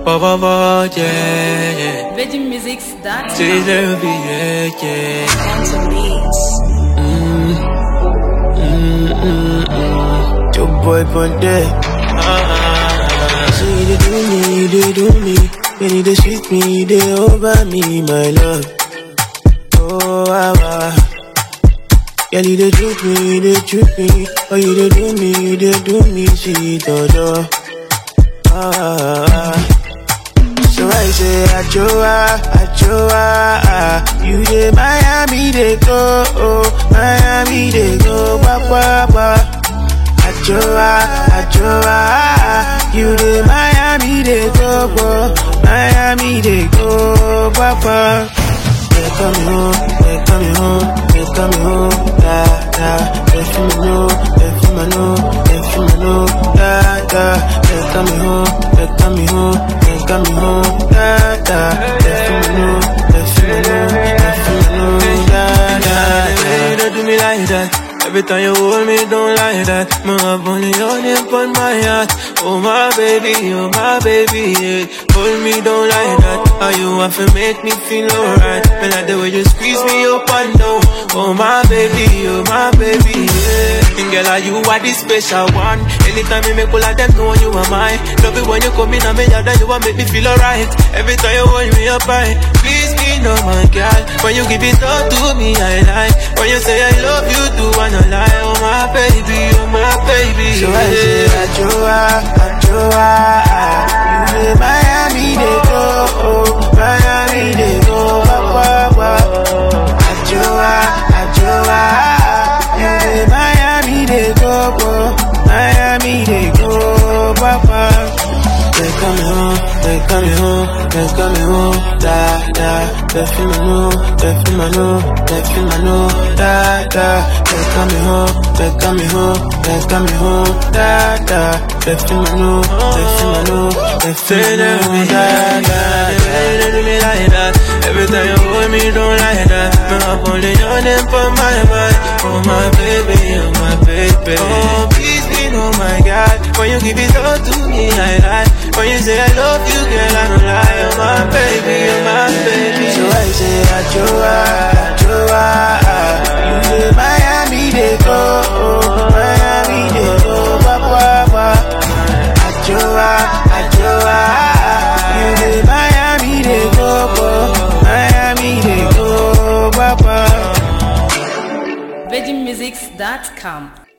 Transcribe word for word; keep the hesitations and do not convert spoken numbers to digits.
Ba ba ba, yeah, yeah. Virgin Musics, that's Say there be, yeah, yeah. Mm. Mm, mm, mm. Your boy Ponte. Ah, see they do me, they do me. When they sweet me, they over me, my love. Oh, ah, ah. Girl, you they treat me, they treat me. Oh, you they do me, they do me, sweet, oh, oh. Ah, ah. So I say, Achoa, Achoa, ah. You dey Miami, they go, oh, Miami, they go, ba, ba, ba. Achoa, Achoa, ah. You dey Miami, they go, oh, Miami, they go, ba, ba. They coming home, they coming home, they coming home, da, da. They feel me know, they feel me know, they feel me know, da, da. They coming home, they coming home, they coming home, da, da. They feel me know, they feel me know, they feel me know, da, da, da. Don't do me like that. Every time you hold me, don't like that. My have only your name on my heart. Oh my baby, oh my baby, yeah. Hold me, don't like that. How you want to make me feel alright? Me like the way you squeeze me up and down. Oh my baby, oh my baby, yeah. And girl, are you are the special one? Anytime you make all of them know you are mine. Love it when you come in and me yard and you want make me feel alright. Every time you hold me up, I please me, no my girl. When you give it all to me, I like. When you say I love you, do I not lie? Oh my baby, oh my baby. So I say, Achoa, Achoa, ah. You say Miami, they go, oh, Miami, they go, ba, ba, ba. Achoa, Achoa, ah. You say Miami, they go, oh, Miami, they go, ba, ba. They coming home, they coming home, they coming home, da, da. They feel me know, they feel me know, they feel me know, da, da. They coming home, they coming home, they coming home, da, da. They feel me know, they feel me know, they feel me know, da, da. They do me like that. Every time you hold me, don't like that. Me up only your name for my mind. Oh my baby, oh my baby. Oh please be no my God. When you give it all to me, I lie. When you say I love you, girl, I don't lie. Oh my baby, oh my baby. So I say, Achoa, Achoa, ah. You say Miami, they go, oh, Miami, they go, ba, ba, ba. Achoa, Achoa, ah. You say Miami, they go, oh, Miami, they go, ba, ba. virgin musics dot com.